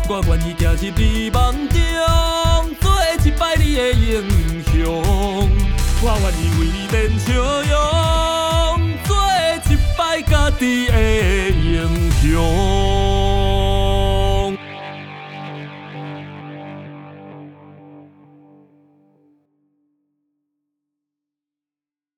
我愿意行入你梦中，做一摆你的英雄。我愿意为你练笑容，做一摆家己的